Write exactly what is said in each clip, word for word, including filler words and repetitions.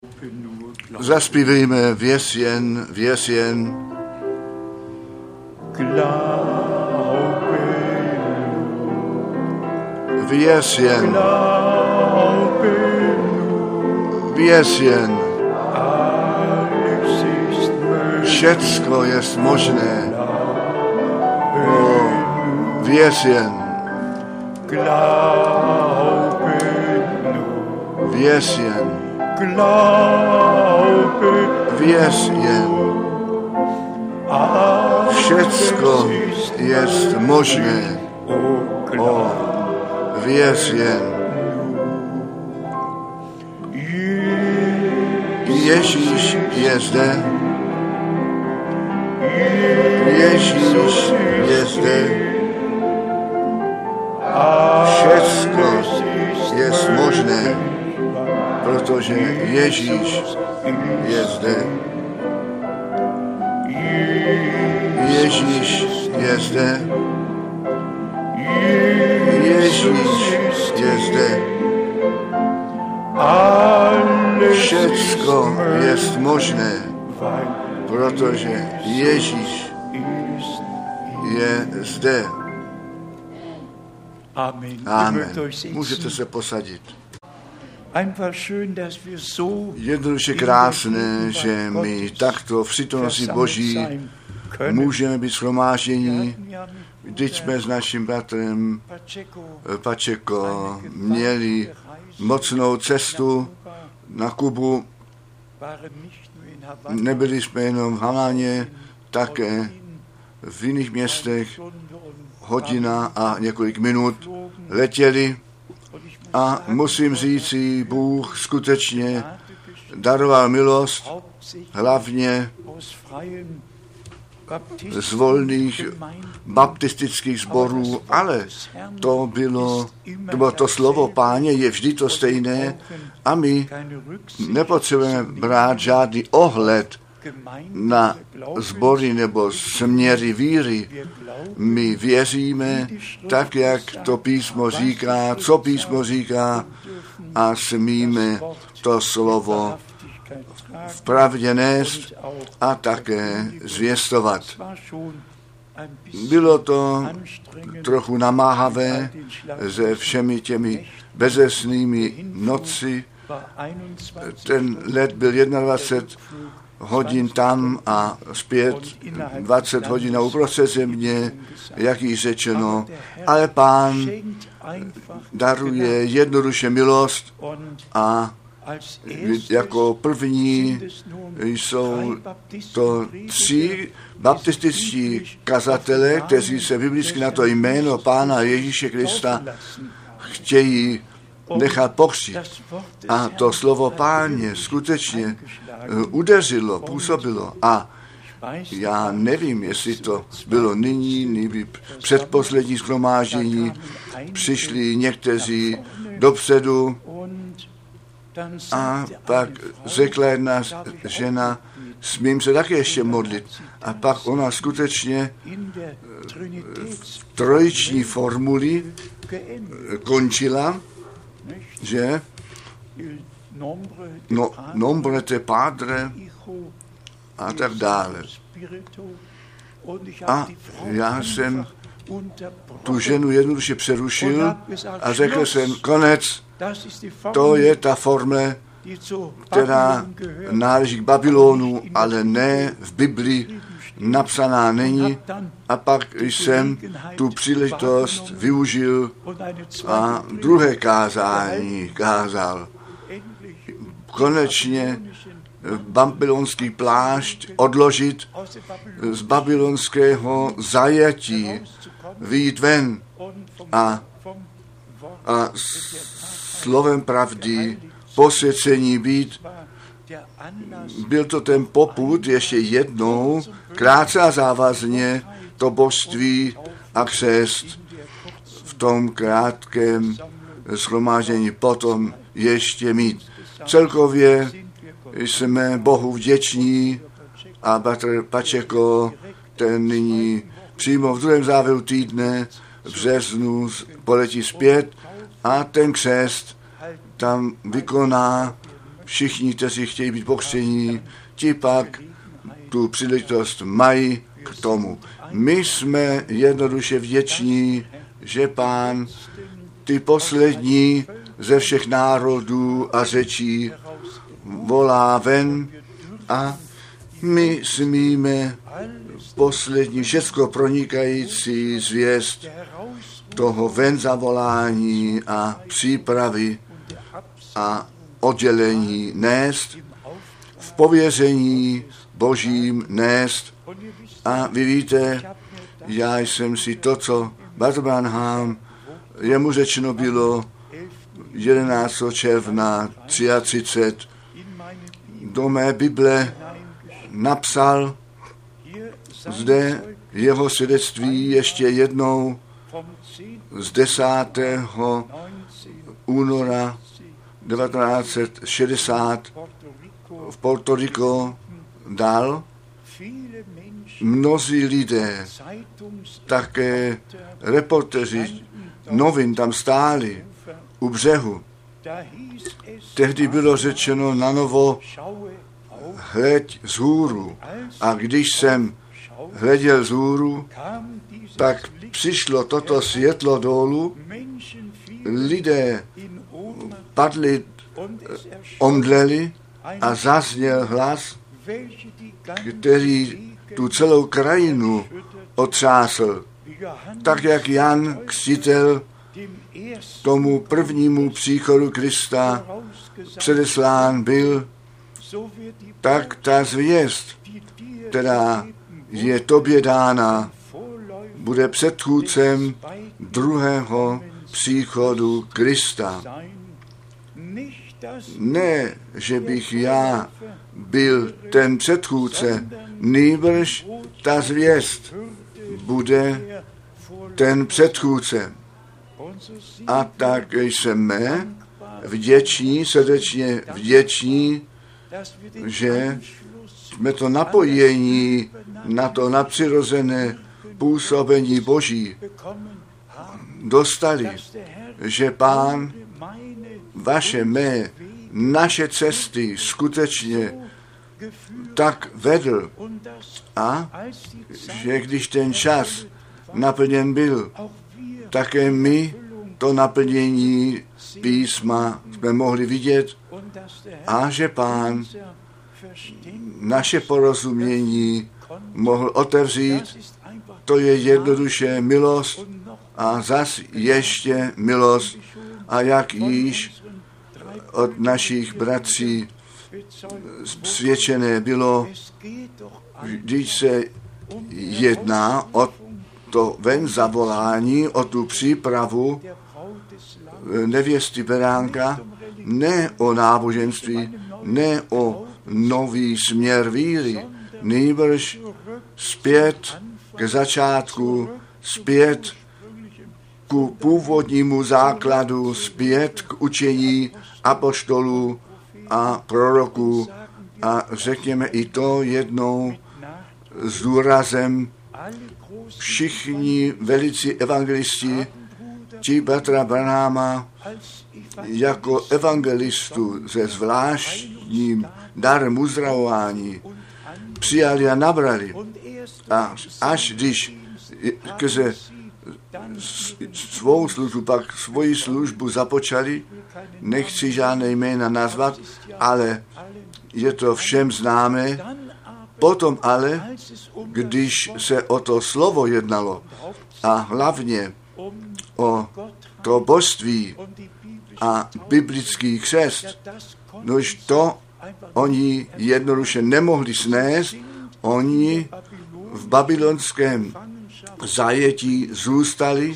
Zaspívejme věs jen, věs jen. Věs jen, věs jen. Všecko je možné. O, věs jen. Věs jen. Věs jen. Všecko je možné. O, věs jen. Ježíš je zde. Ježíš je zde. Všecko je možné, protože Ježíš je zde. Ježíš je zde. Ježíš je zde. Všecko je možné, protože Ježíš je zde. Amen. Můžete se posadit. Jednoduše krásné, že my takto v přítomnosti Boží můžeme být shromáždění. Vždyť jsme s naším bratrem Pačeko měli mocnou cestu na Kubu. Nebyli jsme jenom v Havaně, také v jiných městech. Hodina a několik minut letěli a musím říci, Bůh skutečně daroval milost, hlavně z volných baptistických sborů, ale to bylo, to bylo to slovo Páně, je vždy to stejné a my nepotřebujeme brát žádný ohled na sbory nebo směry víry. My věříme tak, jak to písmo říká, co písmo říká a smíme to slovo v pravdě nést a také zvěstovat. Bylo to trochu namáhavé se všemi těmi bezesnými noci. Ten let byl dvacet jedna hodin tam a zpět dvacet hodin uprostřed země, jak již řečeno, ale Pán daruje jednoduše milost a jako první jsou to tři baptističtí kazatelé, kteří se biblicky na to jméno Pána Ježíše Krista chtějí nechat pokřtít. A to slovo Páně skutečně udeřilo, působilo. A já nevím, jestli to bylo nyní, nebo předposlední shromáždění, přišli někteří dopředu a pak řekla jedna žena, smím se taky ještě modlit. A pak ona skutečně v trojiční formuli končila, že no, nombre te padre a tak dále. A já jsem tu ženu jednoduše přerušil a řekl jsem, konec, to je ta formule, která náleží k Babylonu, ale ne v Biblii napsaná není. A pak jsem tu příležitost využil a druhé kázání kázal. Konečně babylonský plášť odložit, z babylonského zajetí vyjít ven a, a slovem pravdy posvěcení být. Byl to ten popud ještě jednou, krátce a závazně, to božství a křest v tom krátkém shromáždění potom ještě mít. Celkově jsme Bohu vděční a bratr Pačeko, ten nyní přímo v druhém závěru týdne v březnu poletí zpět a ten křest tam vykoná všichni, kteří chtějí být pokřtění, ti pak tu příležitost mají k tomu. My jsme jednoduše vděční, že Pán ty poslední ze všech národů a řečí volá ven a my smíme poslední všecko pronikající zvěst toho ven zavolání a přípravy a oddělení nést, v pověření Božím nést. A vy víte, já jsem si to, co Bratr Branham, jemu řečeno bylo jedenáctého června třicet tři, do mé Bible napsal zde jeho svědectví ještě jednou z desátého února devatenáct set šedesát v Puerto Rico dal. Mnozí lidé, také reportéři novin tam stáli u břehu. Tehdy bylo řečeno na novo, hleď vzhůru. A když jsem hleděl vzhůru, tak přišlo toto světlo dolů, lidé padli, omdleli a zazněl hlas, který tu celou krajinu otřásl. Tak jak Jan Křtitel tomu prvnímu příchodu Krista předeslán byl, tak ta zvěst, která je tobě dána, bude předchůdcem druhého příchodu Krista. Ne, že bych já byl ten předchůdce, nýbrž ta zvěst bude ten předchůdce. A tak jsme vděční, srdečně vděční, že jsme to napojení na to nadpřirozené působení Boží dostali, že Pán vaše, mé, naše cesty skutečně tak vedl a že když ten čas naplněn byl, také my to naplnění písma jsme mohli vidět a že Pán naše porozumění mohl otevřít. To je jednoduše milost a zas ještě milost. A jak již od našich bratří svědčené bylo, když se jedná o to ven zavolání, o tu přípravu nevěsty beránka, ne o náboženství, ne o nový směr víry, nýbrž zpět k začátku, zpět ku původnímu základu, zpět k učení apoštolů a proroků a řekněme i to jednou s důrazem, všichni velicí evangelisti, ti bratra Branhama jako evangelistu se zvláštním darem uzdravování přijali a nabrali. A až když skrze svou službu, pak svoji službu započali, nechci žádné jména nazvat, ale je to všem známé. Potom ale, když se o to slovo jednalo a hlavně o to božství a biblický křest, nož to oni jednoduše nemohli snést, oni v babylonském zajetí zůstali,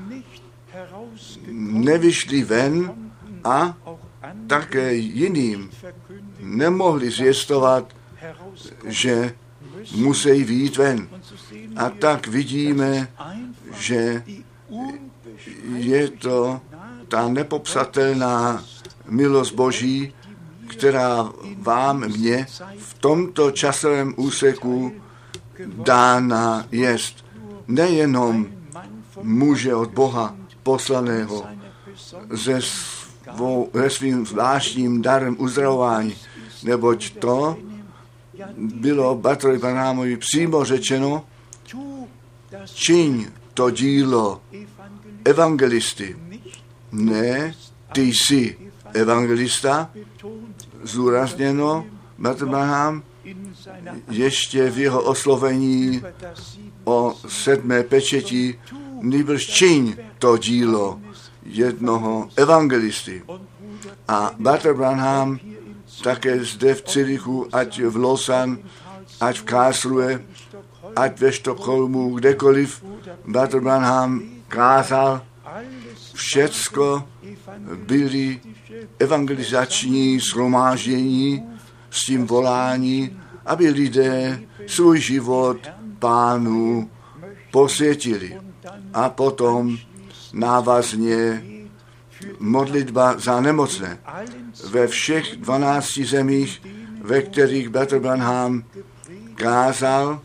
nevyšli ven a také jiným nemohli zvěstovat, že musí vyjít ven. A tak vidíme, že je to ta nepopsatelná milost Boží, která vám, mně v tomto časovém úseku dána jest. Nejenom muže od Boha poslaného ze ve svým zvláštním darem uzdravování, neboť to bylo Bartovi Branhamovi přímo řečeno, čiň to dílo evangelisty. Ne, ty jsi evangelista, zúrazněno Bartol Branham ještě v jeho oslovení o sedmé pečeti, nýbrž čiň to dílo jednoho evangelisty. A Bartol Branham také zde v Zürichu, ať v Lausanne, ať v Karlsruhe, ať ve Stockholmu, kdekoliv, Bartol Branham kázal, všecko byly evangelizační shromáždění s tím volání, aby lidé svůj život Pánu posvětili. A potom návazně modlitba za nemocné. Ve všech dvanácti zemích, ve kterých Bartol Branham kázal,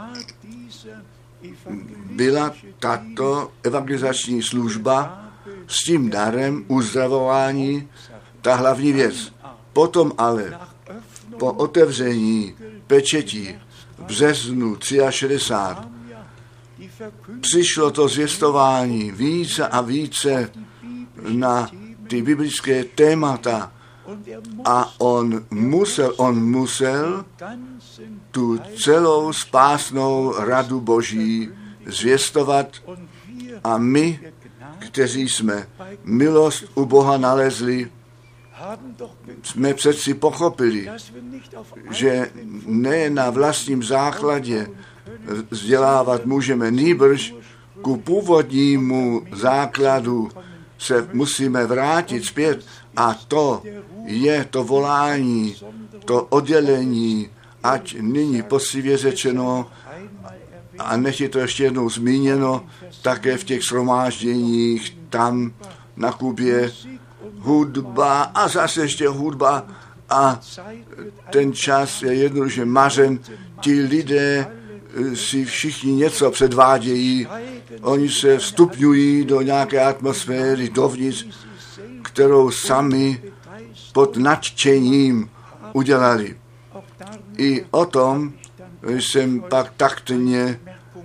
byla tato evangelizační služba s tím darem uzdravování ta hlavní věc. Potom ale po otevření pečetí v březnu šedesát tři přišlo to zvěstování více a více na ty biblické témata a on musel, on musel tu celou spásnou radu Boží zvěstovat a my, kteří jsme milost u Boha nalezli, jsme přeci pochopili, že ne na vlastním základě vzdělávat můžeme, nýbrž ku původnímu základu se musíme vrátit zpět a to je to volání, to oddělení, ať nyní poctivě řečeno a nech je to ještě jednou zmíněno, také v těch shromážděních tam na Kubě, hudba a zase ještě hudba a ten čas je jednoduše mařen, ti lidé si všichni něco předvádějí, oni se vstupňují do nějaké atmosféry dovnitř, kterou sami pod nadšením udělali. I o tom jsem pak taktně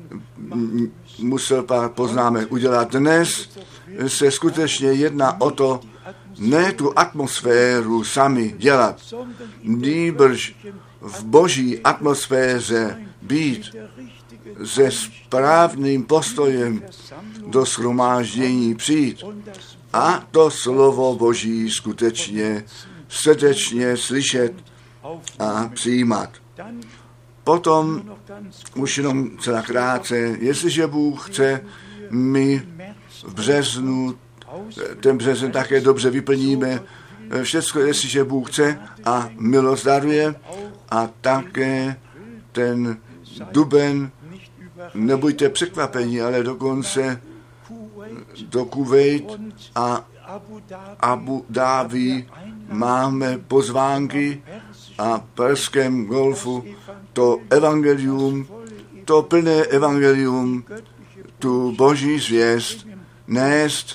musel pár poznámek udělat. Dnes se skutečně jedná o to, ne tu atmosféru sami dělat, nýbrž v boží atmosféře být se správným postojem do shromáždění přijít a to slovo Boží skutečně srdečně slyšet a přijímat. Potom už jenom celá krátce, jestliže Bůh chce, my v březnu, ten březen také dobře vyplníme, všecko, jestliže Bůh chce a milost daruje a také ten duben, nebuďte překvapeni, ale dokonce do Kuvejt a Abu Dhabi máme pozvánky a v Perském golfu to evangelium, to plné evangelium, tu boží zvěst nést,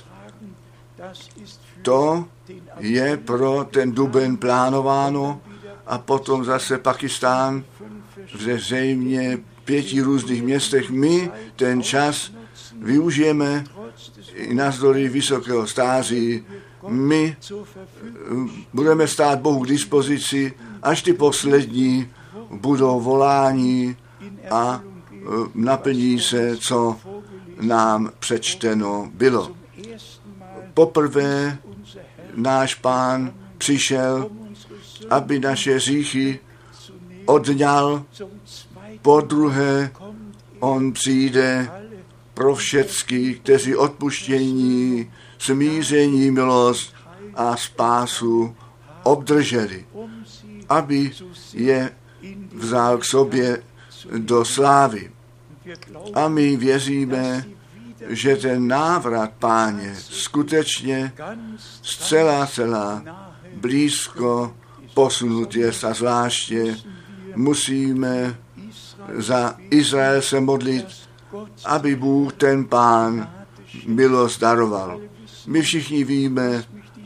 to je pro ten duben plánováno a potom zase Pakistán v zřejmě pěti různých městech. My ten čas využijeme i navzdory vysokého stáří. My budeme stát Bohu k dispozici, až ty poslední budou volání a naplní se, co nám přečteno bylo. Poprvé náš Pán přišel, aby naše hříchy odňal, po druhé on přijde pro všecky, kteří odpuštění, smíření, milost a spásu obdrželi, aby je vzal k sobě do slávy. A my věříme, že ten návrat Páně skutečně zcela, zcela blízko posunut je a zvláště musíme za Izrael se modlit, aby Bůh ten Pán milost daroval. My všichni víme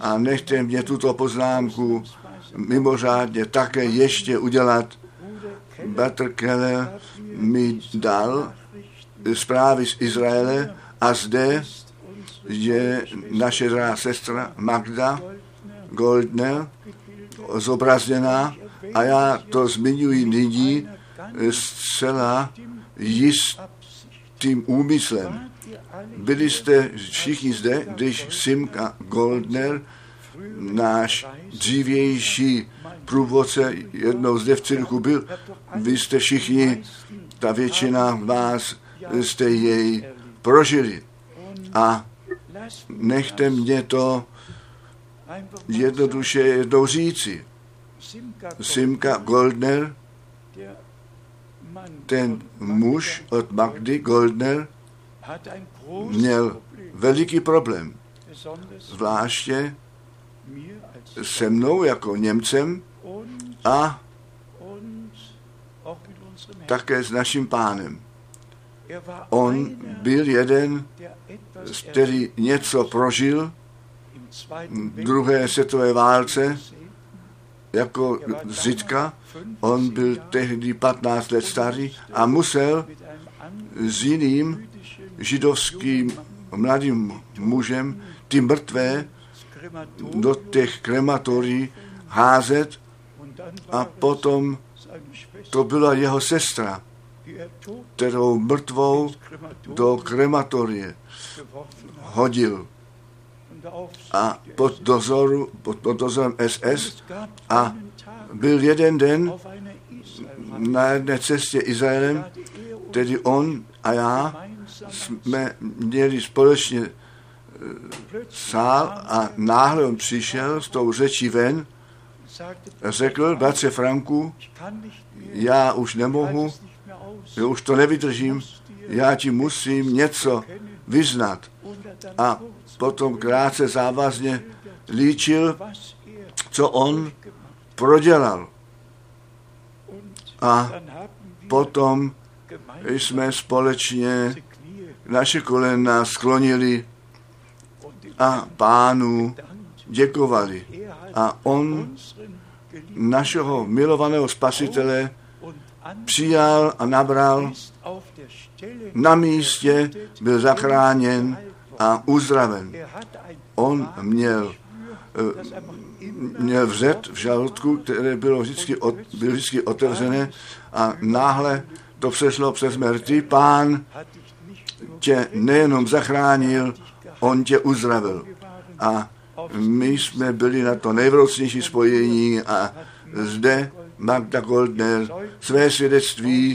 A nechte mě tuto poznámku mimořádně také ještě udělat. Bratr Keller mi dal zprávy z Izraele a zde je naše drahá sestra Magda Goldner zobrazněná a já to zmiňuji nyní zcela jistým úmyslem. Byli jste všichni zde, když Simka Goldner, náš dřívější průvodce, jednou zde v cirku byl. Vy jste všichni, ta většina vás, jste jej prožili. A nechte mě to jednoduše jednou říci. Simka Goldner, ten muž od Magdy Goldner, měl veliký problém. Zvláště se mnou jako Němcem a také s naším pánem. On byl jeden, který něco prožil v druhé světové válce jako Zitka. On byl tehdy patnáct let starý a musel s jiným židovským mladým mužem ty mrtvé do těch krematorií házet a potom to byla jeho sestra, kterou mrtvou do krematorie hodil a pod, dozoru, pod, pod dozorem S S a byl jeden den na jedné cestě Izraelem, tedy on a já jsme měli společně sál a náhle on přišel s tou řečí ven a řekl, bratře Franku, já už nemohu, já už to nevydržím, já ti musím něco vyznat. A potom krátce závazně líčil, co on prodělal. A potom jsme společně naše kolena sklonili a pánu děkovali. A on našeho milovaného spasitele přijal a nabral, na místě byl zachráněn a uzdraven. On měl, měl vřet v žaludku, které bylo vždycky, od, bylo vždycky otevřené a náhle to přešlo přes mrtví. Pán tě nejenom zachránil, on tě uzdravil. A my jsme byli na to nejvrocnější spojení a zde Magda Goldner své svědectví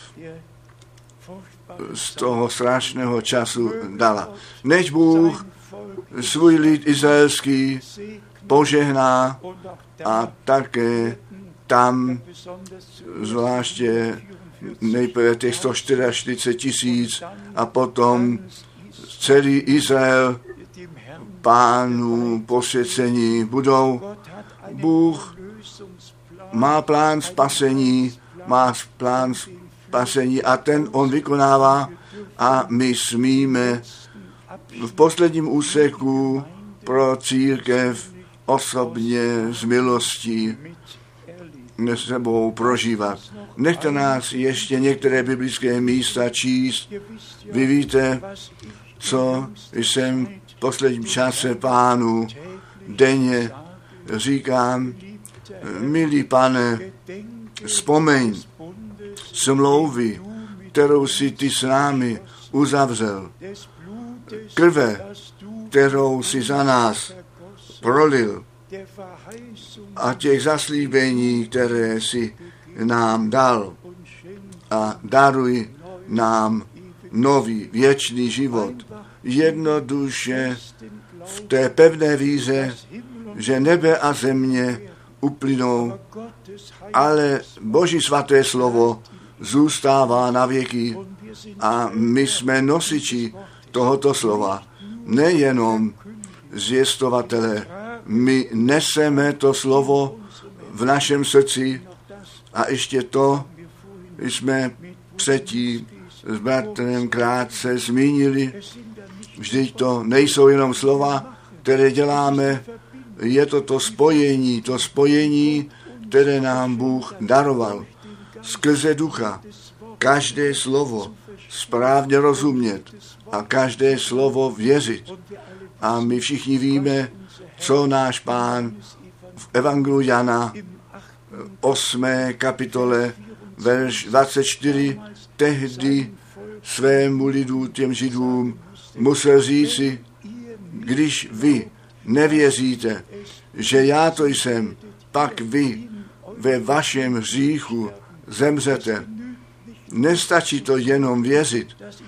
z toho strašného času dala. Než Bůh svůj lid izraelský požehná a také tam zvláště nejprve těch sto čtyřicet čtyři tisíc a potom celý Izrael pánu posvěcení budou. Bůh má plán spasení, má plán spasení a ten on vykonává a my smíme v posledním úseku pro církev osobně z milostí s sebou prožívat. Nechte nás ještě některé biblické místa číst. Vy víte, co jsem v posledním čase pánu denně říkám, milý pane, vzpomeň smlouvy, kterou si ty s námi uzavřel, krve, kterou si za nás prolil a těch zaslíbení, které si nám dal a daruj nám nový věčný život. Jednoduše v té pevné víře, že nebe a země uplynou, ale Boží svaté slovo zůstává na věky a my jsme nosiči tohoto slova. Nejenom zvěstovatele, my neseme to slovo v našem srdci a ještě to jsme předtím s bratrem krátce zmínili. Vždyť to nejsou jenom slova, které děláme, je to to spojení, to spojení, které nám Bůh daroval. Skrze ducha každé slovo správně rozumět a každé slovo věřit. A my všichni víme, co náš Pán v Evangeliu Jana osmé kapitole, verš dvacet čtyři, tehdy svému lidu, těm Židům, musel říci, když vy nevěříte, že já to jsem, pak vy ve vašem hříchu zemřete. Nestačí to jenom věřit,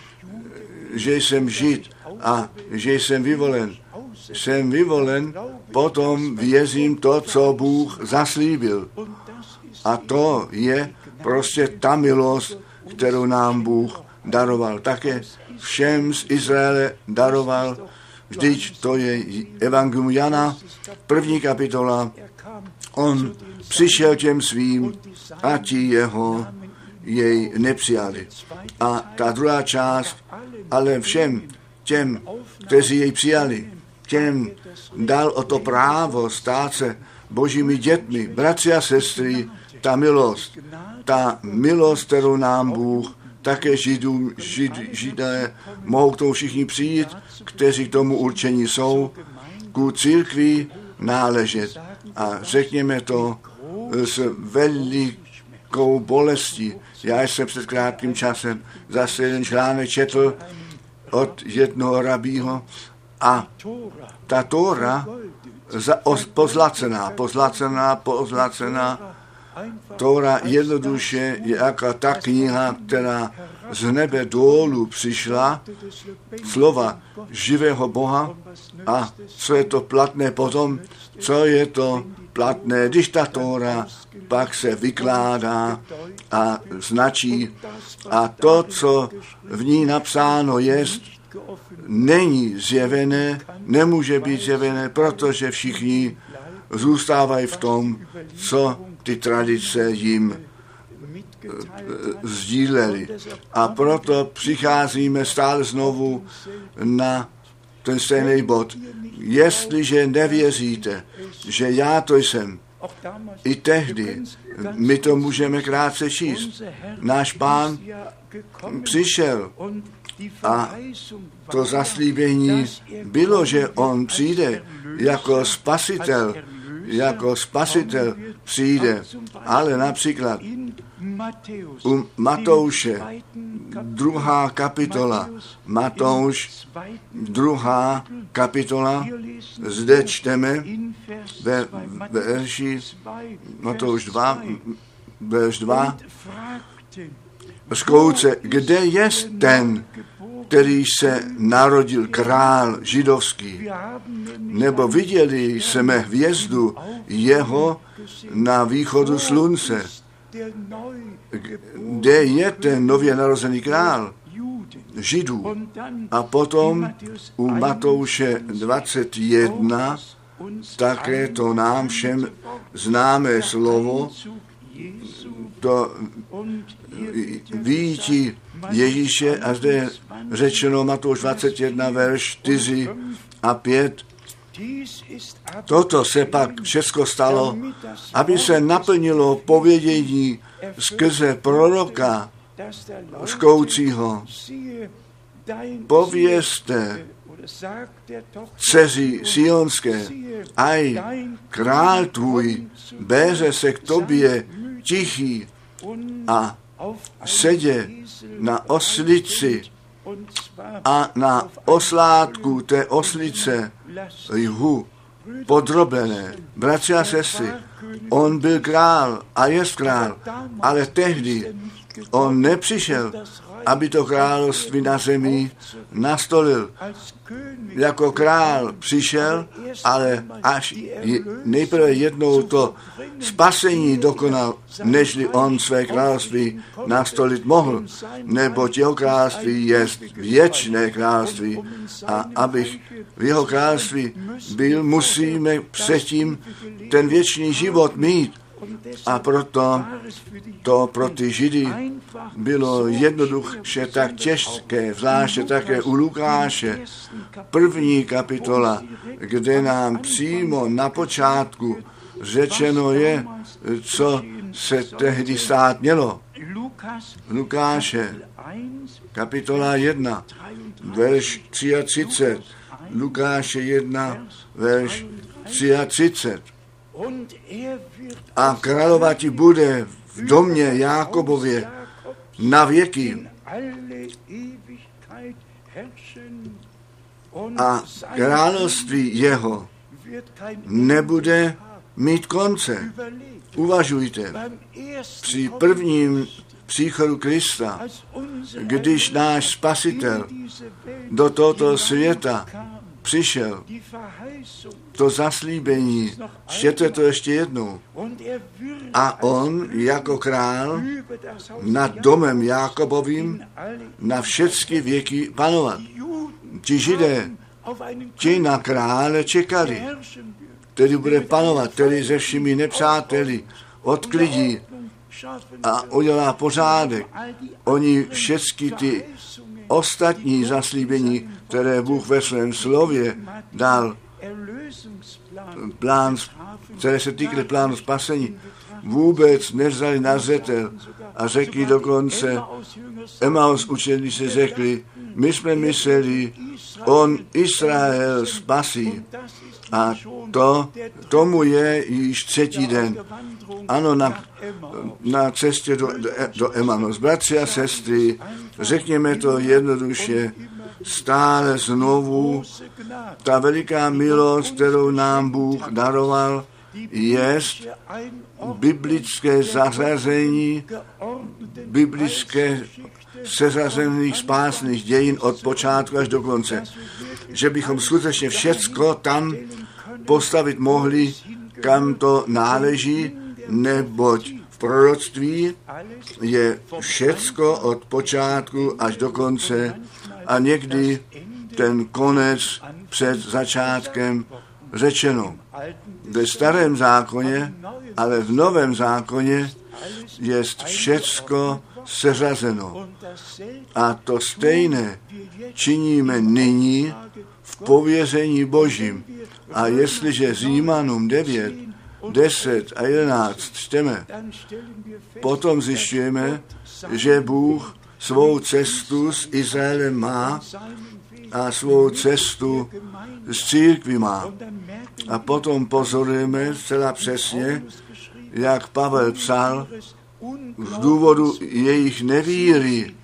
že jsem Žid a že jsem vyvolen. Jsem vyvolen, potom věřím to, co Bůh zaslíbil. A to je prostě ta milost, kterou nám Bůh daroval. Také všem z Izraele daroval. Vždyť to je Evangelium Jana, první kapitola. On přišel těm svým a ti jeho jej nepřijali. A ta druhá část, ale všem těm, kteří jej přijali, těm dal o to právo stát se božími dětmi. Bratři a sestry, ta milost, ta milost, kterou nám Bůh, také židům, žid, židé, mohou k tomu všichni přijít, kteří k tomu určení jsou, ku církvi náležet. A řekněme to s velikou bolestí. Já jsem před krátkým časem zase jeden článek četl od jednoho rabího a ta Tóra pozlacená, pozlacená, pozlacená, Tóra jednoduše je jako ta kniha, která z nebe dolů přišla, slova živého Boha. A co je to platné potom? Co je to platné, když ta Tóra pak se vykládá a značí a to, co v ní napsáno je, není zjevené, nemůže být zjevené, protože všichni zůstávají v tom, co ty tradice jim sdíleli. A proto přicházíme stále znovu na ten stejný bod. Jestliže nevěříte, že já to jsem, i tehdy my to můžeme krátce číst. Náš Pán přišel a to zaslíbení bylo, že on přijde jako spasitel, jako spasitel přijde, ale například u Matouše, druhá kapitola, Matouš, druhá kapitola, zde čteme ve verši Matouš dva, verš dva, zkouce, kde je ten, který se narodil král židovský, nebo viděli jsme hvězdu jeho na východu slunce. Kde je ten nově narozený král Židů? A potom u Matouše dvacet jedna také to nám všem známé slovo, to výjití Ježíše, a zde je řečeno Matouš dvacet jedna, verš čtyři a pět. Toto se pak všechno stalo, aby se naplnilo povědění skrze proroka zkoucího. Povězte dceři Sionské, aj král tvůj béře se k tobě tichý a sedě na oslici a na oslátku té oslice jhu podrobené. Bratři a sestry, on byl král a je král, ale tehdy on nepřišel, aby to království na zemi nastolil. Jako král přišel, ale až nejprve jednou to spasení dokonal, nežli on své království nastolit mohl, neboť jeho království je věčné království. A abych v jeho království byl, musíme předtím ten věčný život mít. A proto to pro ty Židy bylo jednoduše tak těžké, zvláště také u Lukáše, první kapitola, kde nám přímo na počátku řečeno je, co se tehdy stát mělo. Lukáše, kapitola jedna, verš třicet tři. Lukáše jedna, verš třicet tři. A královati bude v domě Jákobově na věky. A království jeho nebude mít konce. Uvažujte, při prvním příchodu Krista, když náš Spasitel do tohoto světa přišel, to zaslíbení, čtěte to ještě jednou. A on jako král nad domem Jákobovým na všechny věky panovat. Ti Židé, ti na krále čekali, který bude panovat, který se všemi nepřáteli odklidí a udělá pořádek. Oni všechny ty ostatní zaslíbení, které Bůh ve svém slově dal, plán, které se týkaly plánu spasení, vůbec nevzali na zřetel a řekli dokonce, Emaus učedníci řekli, my jsme mysleli, on Izrael spasí. A to, tomu je již třetí den. Ano, na, na cestě do, do, do Emaus. Bratři a sestry, řekněme to jednoduše, stále znovu, ta veliká milost, kterou nám Bůh daroval, je biblické zařazení, biblické seřazených spásných dějin od počátku až do konce. Že bychom skutečně všecko tam postavit mohli, kam to náleží, neboť v proroctví je všecko od počátku až do konce a někdy ten konec před začátkem řečeno. Ve starém zákoně, ale v novém zákoně je všecko seřazeno. A to stejné činíme nyní v pověření Božím. A jestliže Římanům devět, deset a jedenáct čteme, potom zjišťujeme, že Bůh svou cestu s Izraelem má a svou cestu s církví má. A potom pozorujeme zcela přesně, jak Pavel psal, z důvodu jejich nevíry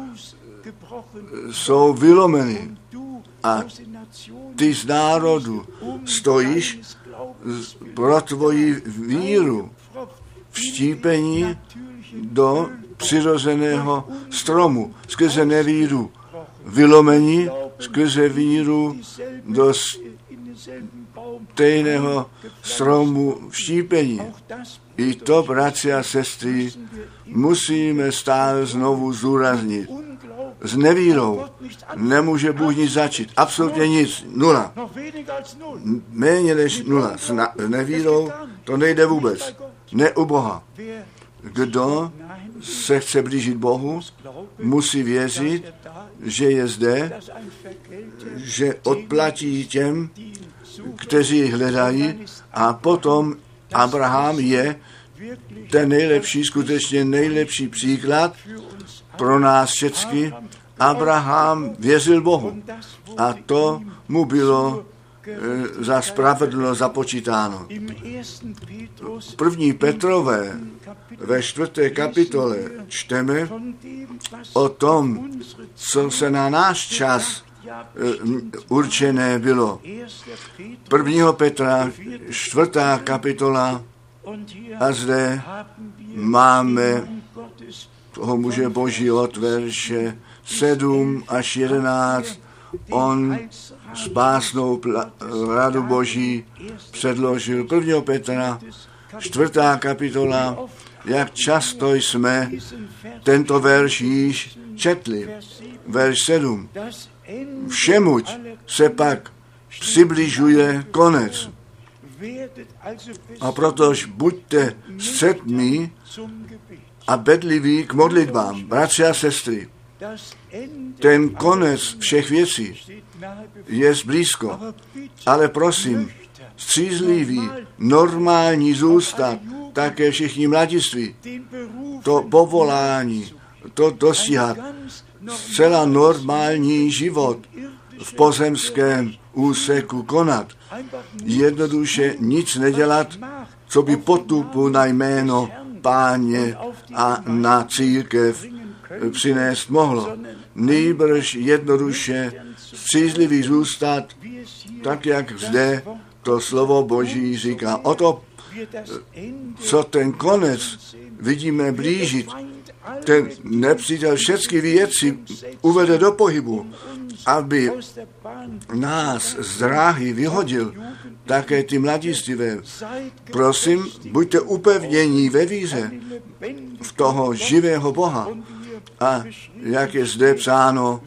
jsou vylomeny. A ty z národu stojíš pro tvoji víru vštípení do přirozeného stromu. Skrze nevíru vylomení, skrze víru do stejného stromu vštípení. I to, bratři a sestry, musíme stále znovu zdůraznit. S nevírou nemůže Bůh nic začít. Absolutně nic. Nula. Méně než nula. S, na, s nevírou to nejde vůbec. Ne u Boha. Kdo se chce blížit Bohu, musí věřit, že je zde, že odplatí těm, kteří hledají, a potom Abraham je ten nejlepší, skutečně nejlepší příklad pro nás všechny. Abraham věřil Bohu a to mu bylo e, za spravedlnost započítáno. První Petrové ve čtvrté kapitole čteme o tom, co se na náš čas e, určené bylo. Prvního Petra, čtvrtá kapitola, a zde máme toho muže Boží od verše sedm až jedenáct. On spásnou pla- radu Boží předložil. Prvního Petra, čtvrtá kapitola, jak často jsme tento verš již četli. Verš sedm. Všemuť se pak přibližuje konec. A protož buďte střední a bedliví k modlitbám, bratři a sestry. Ten konec všech věcí je blízko, ale prosím, střízlivý, normální zůstat, také všichni mladiství, to povolání, to dostíhat, zcela normální život v pozemském úseku konat. Jednoduše nic nedělat, co by potupu na jméno Páně a na církev přinést mohlo. Nýbrž jednoduše střízlivý zůstat, tak jak zde to slovo Boží říká. O to, co ten konec vidíme blížit, ten nepřítel všechny věci uvede do pohybu, aby nás z dráhy vyhodil, také ty mladistvé. Prosím, buďte upevnění ve víře v toho živého Boha. A jak je zde psáno,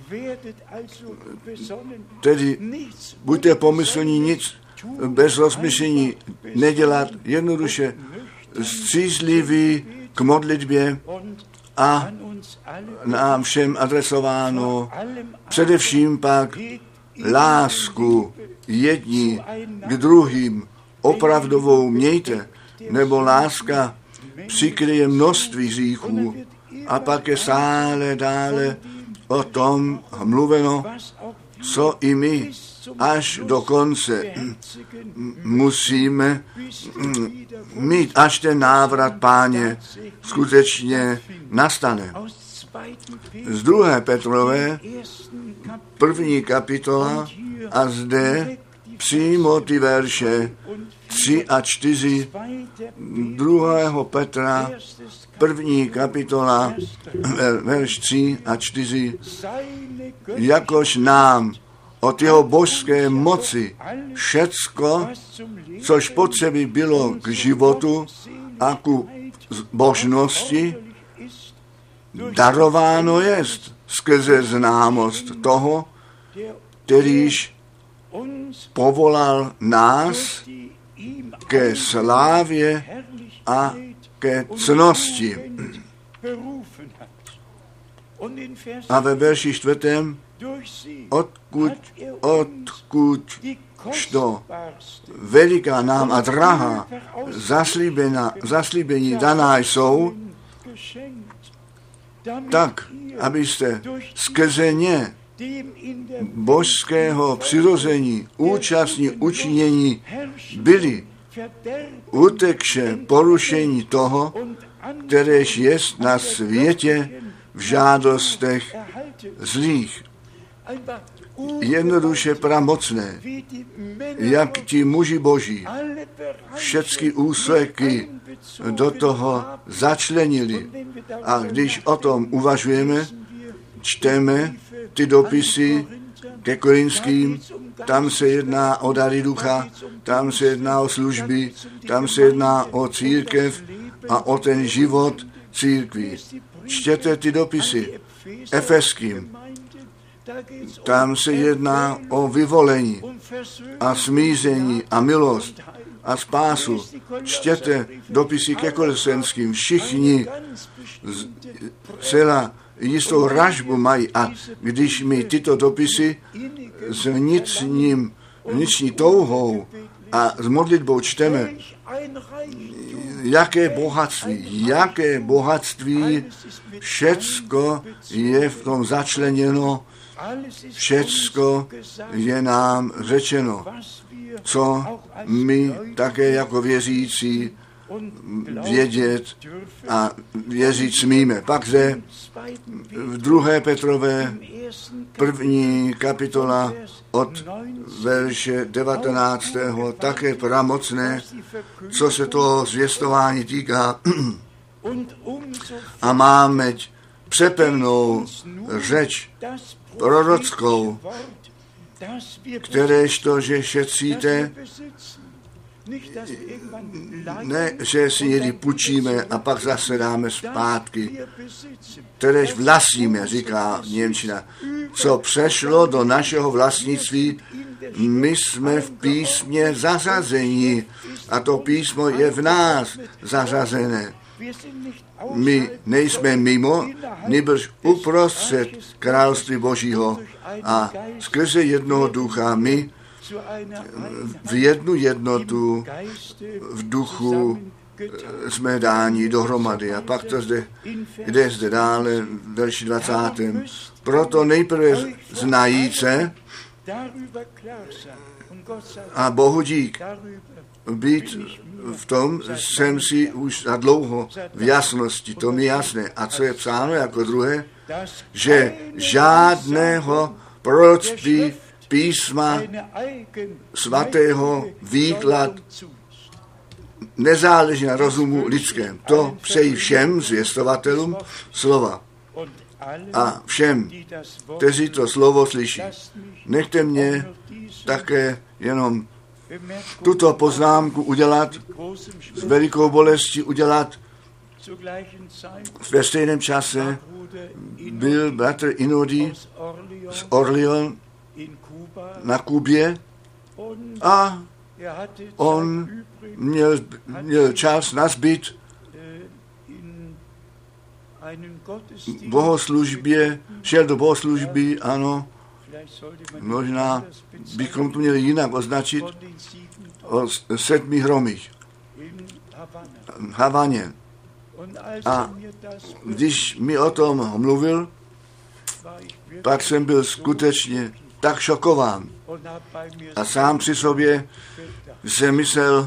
tedy buďte pomyslní, nic bez rozmyšlení nedělat, jednoduše střízlivý k modlitbě a nám všem adresováno, především pak lásku jedni k druhým opravdovou mějte, nebo láska přikryje množství hříchů. A pak je stále dále o tom mluveno, co i my až do konce musíme mít, až ten návrat Páně skutečně nastane. Z druhé Petrové, první kapitola a zde přímo ty verše tři a čtyři druhého Petra, první kapitola, verš tři a čtyři, jakož nám od jeho božské moci všecko, což potřeby bylo k životu a ku božnosti, darováno jest skrze známost toho, kterýž povolal nás ke slávě a ke cnosti. A ve verši čtvrtém, odkud, odkud što veliká nám a drahá zaslíbení daná jsou, tak, abyste skrze ně božského přirození, účastní učinění byli, utekše porušení toho, kteréž jest na světě v žádostech zlých. Jednoduše pramocné, jak ti muži boží všechny úseky do toho začlenili. A když o tom uvažujeme, čteme ty dopisy ke Korinským, tam se jedná o dary ducha, tam se jedná o služby, tam se jedná o církev a o ten život církví. Čtěte ty dopisy Efeským, tam se jedná o vyvolení a smíření a milost a spásu. Čtěte dopisy ke Kolosenským, všichni celá jistou ražbu mají. A když my tyto dopisy s vnitřním, vnitřní touhou a s modlitbou čteme, jaké bohatství, jaké bohatství, všecko je v tom začleněno, všecko je nám řečeno, co my také jako věřící vědět a věřit smíme. Pak zde v druhé Petrové první kapitola od verše devatenáctého také pramocné, co se toho zvěstování týká. A máme přepevnou řeč prorockou, kteréžto, že šetříte, ne, že si někdy půjčíme a pak zase dáme zpátky, kteréž vlastníme, říká němčina, co přešlo do našeho vlastnictví My jsme v písmě zařazeni a to písmo je v nás zařazené. My nejsme mimo, nýbrž uprostřed království Božího a skrze jednoho ducha my v jednu jednotu v duchu jsme dáni dohromady. A pak to zde, jde zde dále, verši dvacátém. Proto nejprve znajíce a Bohu dík, být v tom jsem si už za dlouho v jasnosti, to mi jasné. A co je psáno jako druhé? Že žádného proroctví písma svatého výklad nezáleží na rozumu lidském. To přeji všem zvěstovatelům slova a všem, kteří to slovo slyší. Nechte mě také jenom tuto poznámku udělat, s velikou bolestí udělat. Ve stejném čase byl bratr Inodi z Orleans na Kubě a on měl, měl čas nazbyt bohoslužbě, šel do bohoslužby, ano, možná bychom to měli jinak označit, o sedmi hromích v Havaně. A když mi o tom mluvil, pak jsem byl skutečně tak šokován. A sám při sobě jsem myslel,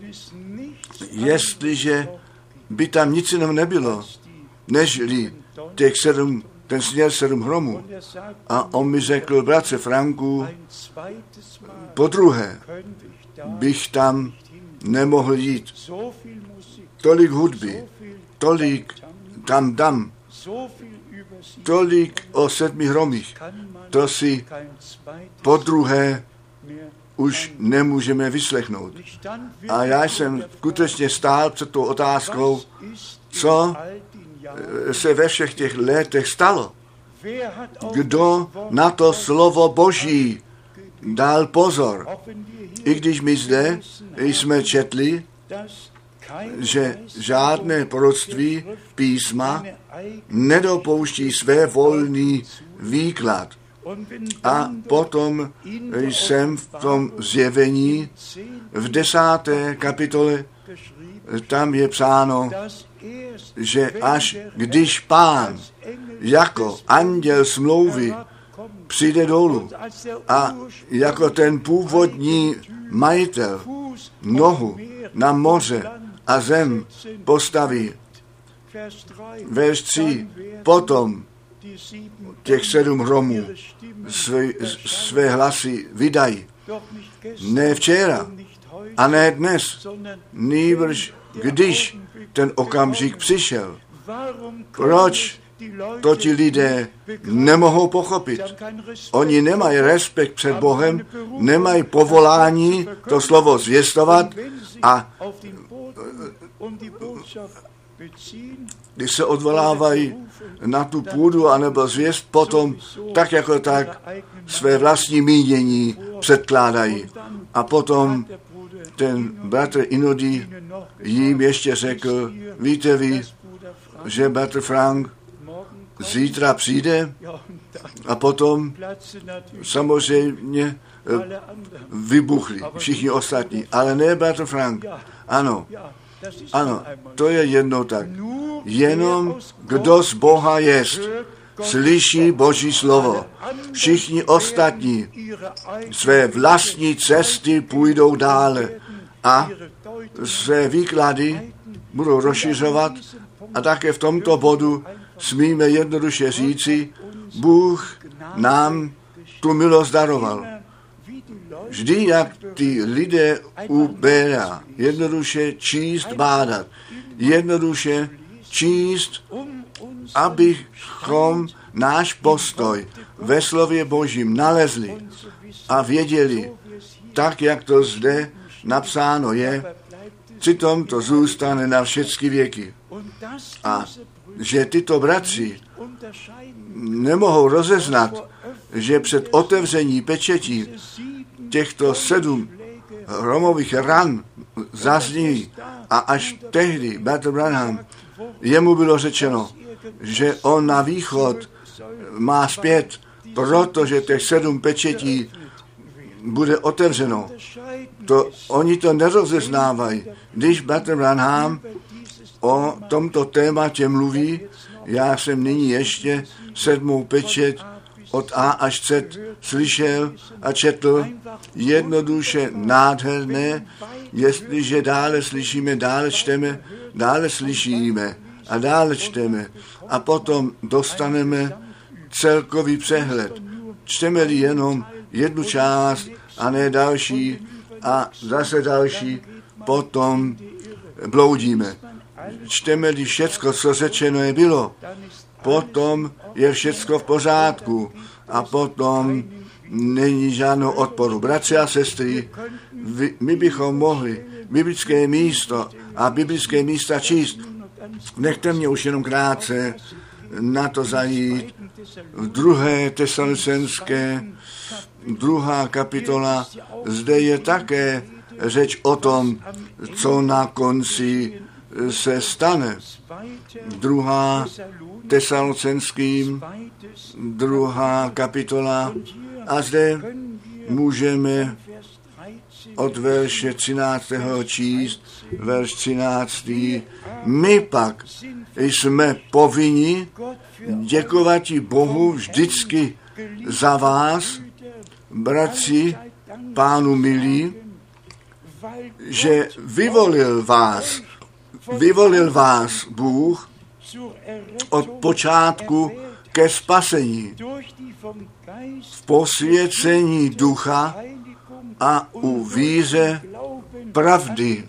jestliže by tam nic jiného nebylo, nežli těch sedm, ten směr sedm hromů. A on mi řekl, bratře Franku, po druhé bych tam nemohl jít. Tolik hudby, tolik tam dam, tolik o sedmi hromích. To si po druhé už nemůžeme vyslechnout. A já jsem skutečně stál před tou otázkou, co se ve všech těch letech stalo. Kdo na to slovo Boží dal pozor. I když my zde jsme četli, že žádné proroctví písma nedopouští své volný výklad. A potom jsem v tom zjevení v desáté kapitole, tam je psáno, že až když Pán jako anděl smlouvy přijde dolů a jako ten původní majitel nohu na moře a zem postaví. Verš tři. Potom těch sedm hromů své, své hlasy vydají. Ne včera a ne dnes, nýbrž když ten okamžik přišel. Proč to ti lidé nemohou pochopit? Oni nemají respekt před Bohem, nemají povolání to slovo zvěstovat a když se odvolávají na tu půdu anebo zvěst, potom tak jako tak své vlastní mínění předkládají. A potom ten bratr Inodi jim ještě řekl, víte vy, že bratr Frank zítra přijde a potom samozřejmě vybuchli všichni ostatní. Ale ne bratr Frank. Ano, ano, to je jednou tak. Jenom kdo z Boha jest, slyší Boží slovo. Všichni ostatní své vlastní cesty půjdou dále a své výklady budou rozšiřovat a také v tomto bodu smíme jednoduše říci, Bůh nám tu milost daroval. Vždy, jak ty lidé u Béra, jednoduše číst, bádat, jednoduše číst, abychom náš postoj ve slově Božím nalezli a věděli, tak, jak to zde napsáno je, přitom to zůstane na všechny věky. A že tyto bratři nemohou rozeznat, že před otevření pečetí těchto sedm hromových ran zazní a až tehdy Bratr Branham, jemu bylo řečeno, že on na východ má zpět, protože těch sedm pečetí bude otevřeno. To, oni to nerozeznávají. Když Bratr Branham o tomto tématě mluví, já jsem nyní ještě sedmou pečet od A až Z slyšel a četl, jednoduše nádherné, jestliže dále slyšíme, dále čteme, dále slyšíme a dále čteme a potom dostaneme celkový přehled. Čteme-li jenom jednu část a ne další a zase další, potom bloudíme. Čteme-li všecko, co řečeno je bylo, potom je všecko v pořádku a potom není žádnou odporu. Bratři a sestry, vy, my bychom mohli biblické místo a biblické místa číst. Nechte mě už jenom krátce na to zajít. V druhé Tesalonicenské, druhá kapitola, zde je také řeč o tom, co na konci se stane. Druhá Tesalonicenským, druhá kapitola a zde můžeme od verše třináctého číst, verš třináctý. My pak jsme povinni děkovati Bohu vždycky za vás, bratři, Pánu milí, že vyvolil vás, vyvolil vás Bůh od počátku ke spasení, v posvěcení ducha a u víře pravdy.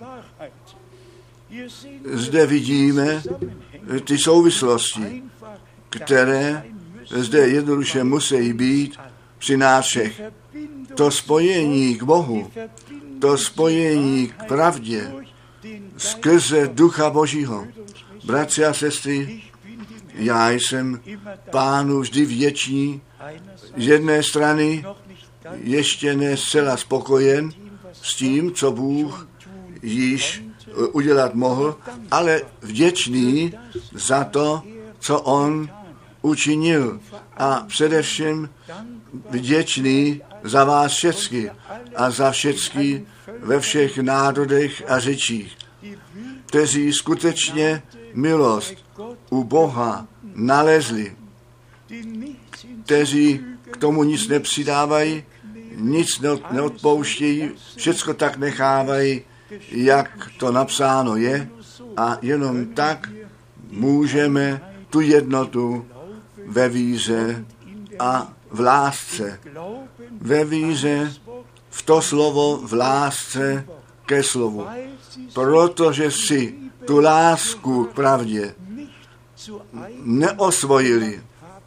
Zde vidíme ty souvislosti, které zde jednoduše musí být při nás všech. To spojení k Bohu, to spojení k pravdě skrze Ducha Božího. Bratři a sestry, já jsem Pánu vždy vděčný, z jedné strany ještě ne zcela spokojen s tím, co Bůh již udělat mohl, ale vděčný za to, co on učinil a především vděčný za vás všecky a za všecky ve všech národech a řečích, kteří skutečně milost u Boha nalezli, kteří k tomu nic nepřidávají, nic neodpouštějí, všecko tak nechávají, jak to napsáno je, a jenom tak můžeme tu jednotu ve víře a v lásce. Ve víře v to slovo, v lásce ke slovu. Protože si tu lásku k pravdě neosvojili.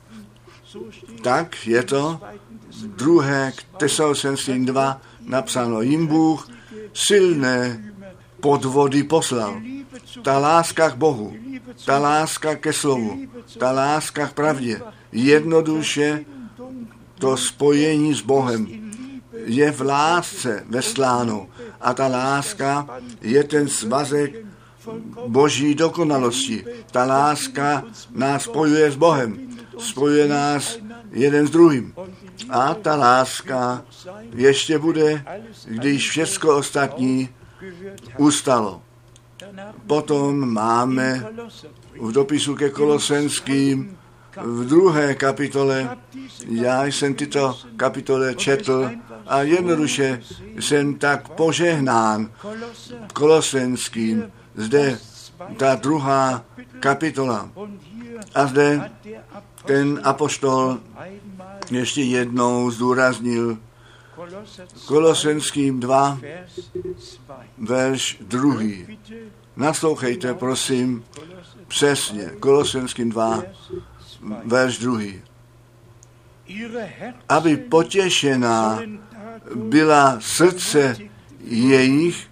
Tak je to druhé Tesalonicenským dva napsáno. Jim Bůh silné podvody poslal. Ta láska k Bohu, ta láska ke slovu, ta láska k pravdě, jednoduše to spojení s Bohem je v lásce vesláno. A ta láska je ten svazek Boží dokonalosti. Ta láska nás spojuje s Bohem. Spojuje nás jeden s druhým. A ta láska ještě bude, když všechno ostatní ustalo. Potom máme v dopisu ke Kolosenským v druhé kapitole, já jsem tyto kapitole četl a jednoduše jsem tak požehnán Kolosenským. Zde ta druhá kapitola. A zde ten apoštol ještě jednou zdůraznil Kolosenským dva, verš druhý. Naslouchejte, prosím, přesně. Kolosenským dva, verš druhý. Aby potěšená byla srdce jejich,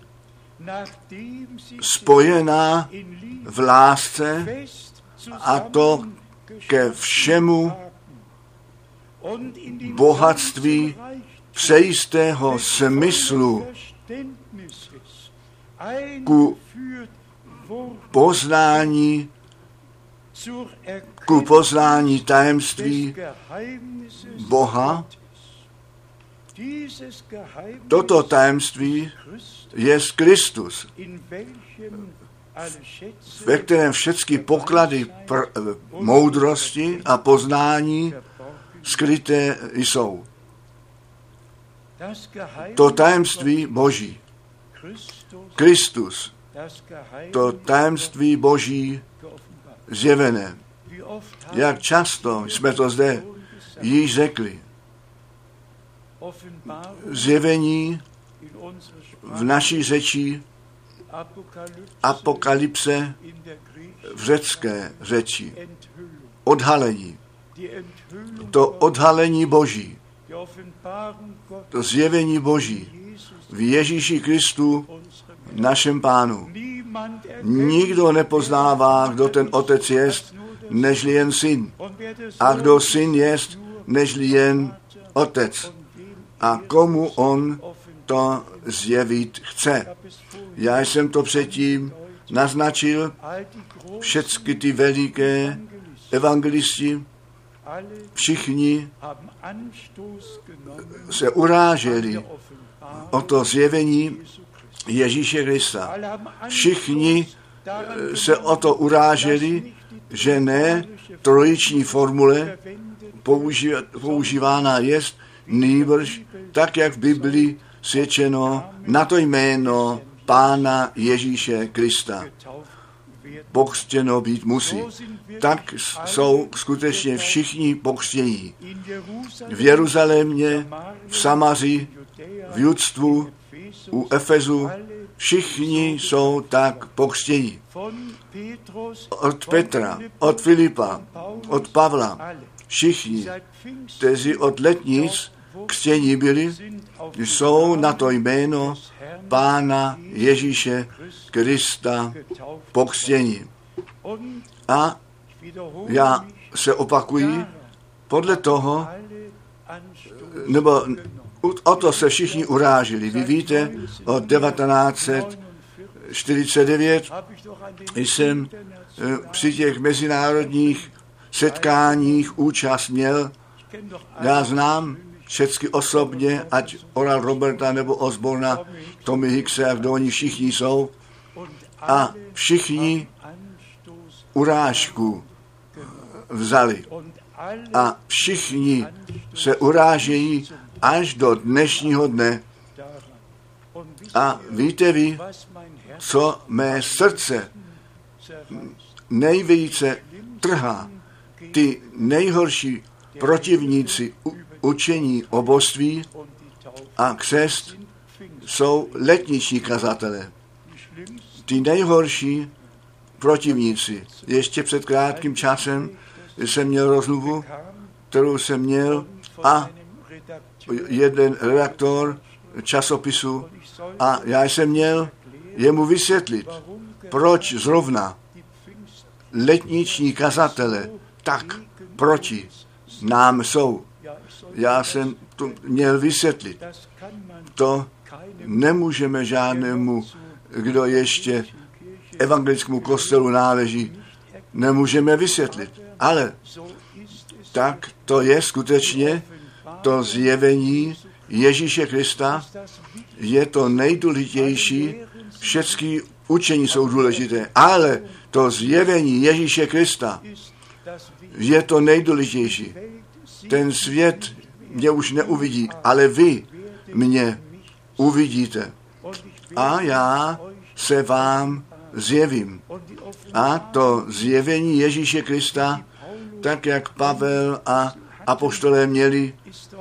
spojená v lásce, a to ke všemu bohatství přejistého smyslu ku poznání, ku poznání tajemství Boha. Toto tajemství je Kristus, ve kterém všechny poklady pr- moudrosti a poznání skryté jsou. To tajemství Boží. Kristus. To tajemství Boží zjevené. Jak často jsme to zde již řekli. Zjevení v naší řeči, apokalypse v řecké řeči. Odhalení. To odhalení Boží. To zjevení Boží v Ježíši Kristu, našem Pánu. Nikdo nepoznává, kdo ten Otec jest, nežli jen Syn. A kdo Syn jest, nežli jen Otec. A komu on to zjevit chce. Já jsem to předtím naznačil, všechny ty veliké evangelisti, všichni se uráželi o to zjevení Ježíše Krista. Všichni se o to uráželi, že ne trojiční formule používána jest, nýbrž tak, jak v Biblii svědčeno na to jméno Pána Ježíše Krista. Pokřtěno být musí. Tak jsou skutečně všichni pokřtění. V Jeruzalémě, v Samaři, v Judstvu, u Efezu, všichni jsou tak pokřtění. Od Petra, od Filipa, od Pavla, všichni, kteří od letnic křtění byli, jsou na to jméno Pána Ježíše Krista pokřtění. A já se opakuji, podle toho, nebo o to se všichni urážili. Vy víte, od devatenáct set čtyřicet devět jsem při těch mezinárodních setkáních účast měl. Já znám všechny osobně, ať Oral Roberta nebo Osborna, Tommy Hickse a kdo oni všichni jsou. A všichni urážku vzali. A všichni se urážejí až do dnešního dne. A víte vy, co mé srdce nejvíce trhá? Ty nejhorší protivníci učení o božství a křest jsou letniční kazatelé. Ty nejhorší protivníci. Ještě před krátkým časem jsem měl rozmluvu, kterou jsem měl a jeden redaktor časopisu a já jsem měl jemu vysvětlit, proč zrovna letniční kazatele tak proti nám jsou. Já jsem to měl vysvětlit. To nemůžeme žádnému, kdo ještě evangelickému kostelu náleží, nemůžeme vysvětlit. Ale tak to je skutečně to zjevení Ježíše Krista, je to nejdůležitější, všechny učení jsou důležité, ale to zjevení Ježíše Krista je to nejdůležitější. Ten svět mě už neuvidí, ale vy mě uvidíte. A já se vám zjevím. A to zjevení Ježíše Krista, tak jak Pavel a apoštolé měli,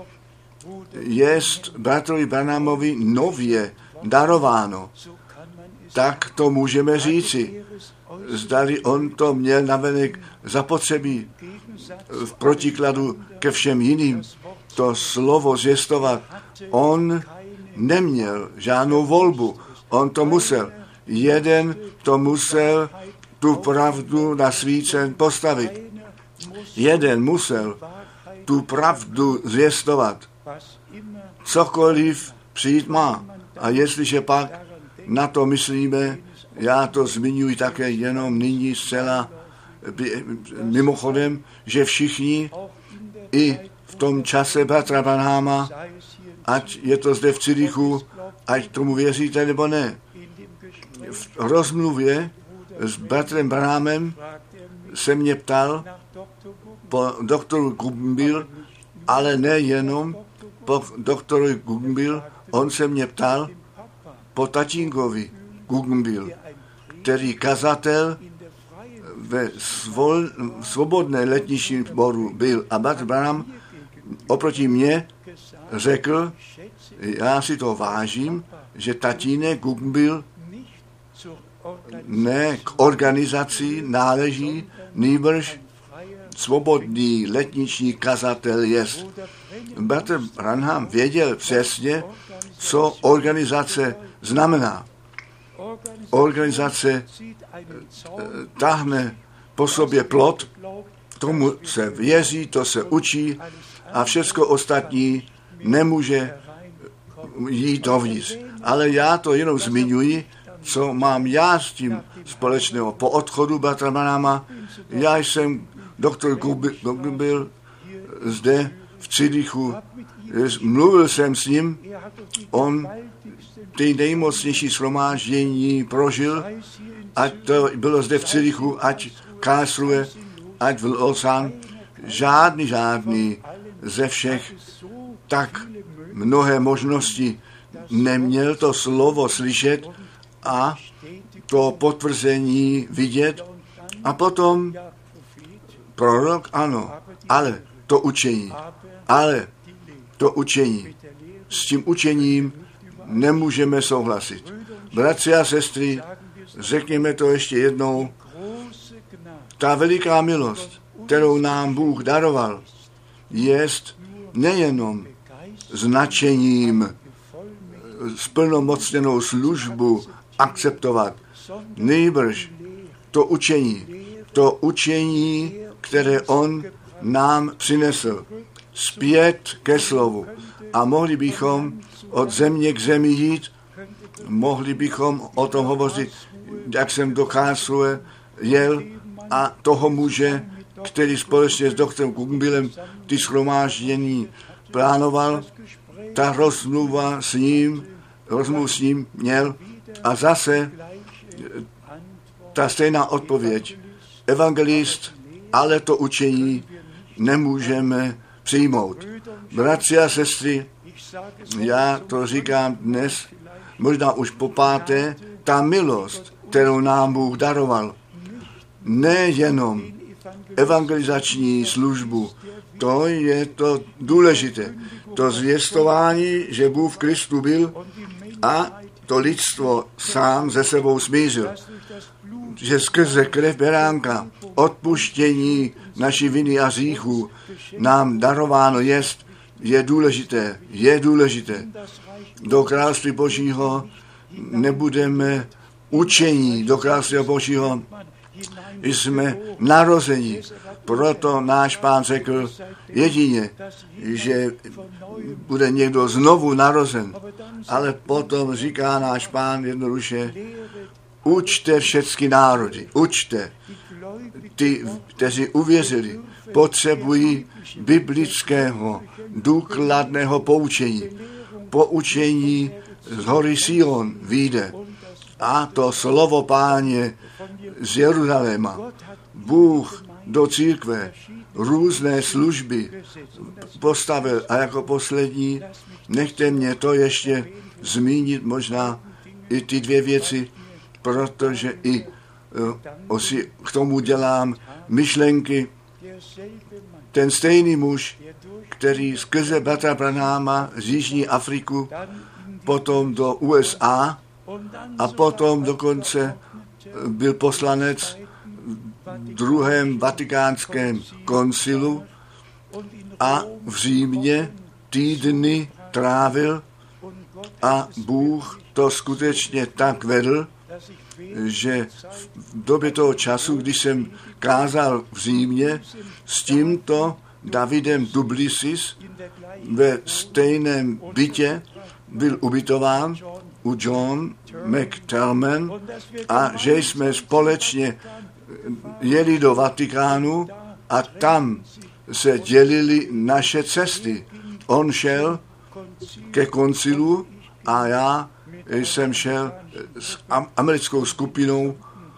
jest bratrovi Branhamovi nově darováno. Tak to můžeme říci. Zdali on to měl navenek zapotřebí v protikladu ke všem jiným. To slovo zvěstovat. On neměl žádnou volbu. On to musel. Jeden to musel tu pravdu na svícen postavit. Jeden musel tu pravdu zvěstovat. cokoliv přijít má. A jestliže pak na to myslíme, já to zmiňuji také jenom nyní zcela mimochodem, že všichni i v tom čase bratra Branhama, ať je to zde v Cyrichu, ať tomu věříte nebo ne, v rozmluvě s bratrem Branhamem se mě ptal po doktoru Guggenbill, ale nejenom po doktoru Guggenbill, on se mě ptal po tatínkovi Guggenbill, který kazatel ve svol, svobodné letničním sboru byl. A bratr Branham oproti mně řekl, já si to vážím, že tatínek Guggenbill ne k organizaci náleží, nýbrž svobodný letniční kazatel jest. Bratr Branham věděl přesně, co organizace znamená. Organizace táhne po sobě plot, tomu se věří, to se učí a všecko ostatní nemůže jít dovnitř. Ale já to jenom zmiňuji, co mám já s tím společného. Po odchodu bratra Branhama, já jsem doktor Guggenbill zde v Cyrichu, mluvil jsem s ním, on ty nejmocnější shromáždění prožil, ať to bylo zde v Cyrichu, ať Karlsruhe, ať v Lausanne, žádný, žádný ze všech tak mnohé možnosti neměl to slovo slyšet a to potvrzení vidět. A potom prorok, ano, ale to učení, ale to učení. S tím učením nemůžeme souhlasit. Bratři a sestry, řekněme to ještě jednou, ta veliká milost, kterou nám Bůh daroval, jest nejenom značením splnomocněnou službu akceptovat, nýbrž to učení, to učení, které on nám přinesl zpět ke slovu. A mohli bychom od země k zemi jít, mohli bychom o tom hovořit, jak jsem do Karlsruhe jel a toho muže, který společně s doktorem Guggenbillem ty shromáždění plánoval, ta rozmluva s ním, rozmluvu s ním měl a zase ta stejná odpověď. Evangelist, ale to učení nemůžeme přijmout. Bratři a sestry, já to říkám dnes, možná už po páté, ta milost, kterou nám Bůh daroval, nejenom evangelizační službu, to je to důležité. To zvěstování, že Bůh v Kristu byl a to lidstvo sám ze sebou smířil. Že skrze krev beránka odpuštění naší viny a hříchů nám darováno jest, je důležité, je důležité. Do království Božího nebudeme učení, do království Božího jsme narozeni. Proto náš Pán řekl jedině, že bude někdo znovu narozen. Ale potom říká náš Pán jednoduše, učte všechny národy, učte. Ty, kteří uvěřili, potřebují biblického, důkladného poučení. Poučení z hory Sion vyjde. A to slovo Páně z Jeruzaléma. Bůh do církve různé služby postavil a jako poslední, nechte mě to ještě zmínit, možná i ty dvě věci, protože i uh, si k tomu dělám myšlenky. Ten stejný muž, který skrze bratra Branhama z Jižní Afriku, potom do U S A a potom dokonce byl poslanec v druhém vatikánském koncilu a v Římě týdny trávil a Bůh to skutečně tak vedl, že v době toho času, když jsem kázal v Římě, s tímto Davidem Duplessis ve stejném bytě byl ubytován u John McTerman a že jsme společně jeli do Vatikánu a tam se dělily naše cesty. On šel ke koncilu a já jsem šel s americkou skupinou,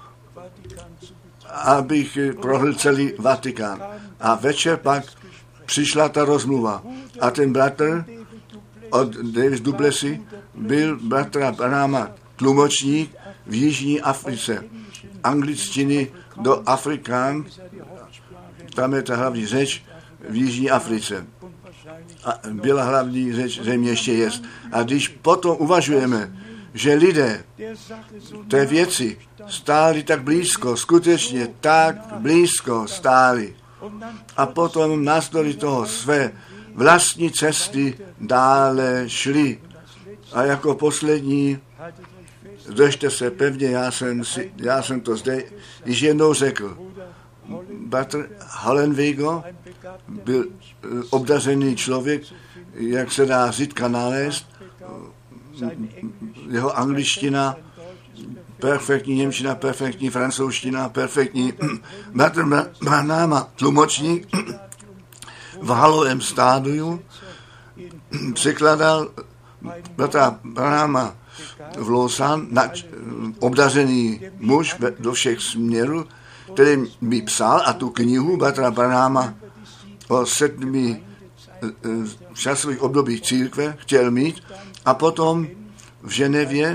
abych prohl celý Vatikán. A večer pak přišla ta rozmluva. A ten bratr od Davis Duplessis byl bratra Branhama tlumočník v Jižní Africe. Angličtiny do Afrikán, tam je ta hlavní řeč v Jižní Africe. A byla hlavní řeč, země ještě jest. A když potom uvažujeme, že lidé té věci stáli tak blízko, skutečně tak blízko stáli, a potom navzdory toho své vlastní cesty dále šli. A jako poslední, držte se pevně, já jsem, si, já jsem to zde již jednou řekl. Bratr Hallenwego byl obdařený člověk, jak se dá řídka nalézt, jeho angličtina, perfektní němčina, perfektní francouzština, perfektní bratr Branhama tlumočník v halovém stádiu překladal bratra Branhama v Lausanne, obdařený muž do všech směrů, který mi psal a tu knihu bratra Branhama o sedmi časových obdobích církve chtěl mít a potom v Ženevě